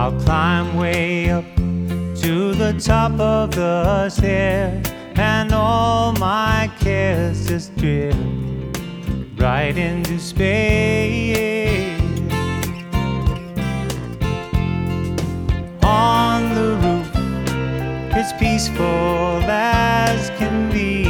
I'll climb way up to the top of the stairs, and all my cares just drift right into space. On the roof, it's peaceful as can be.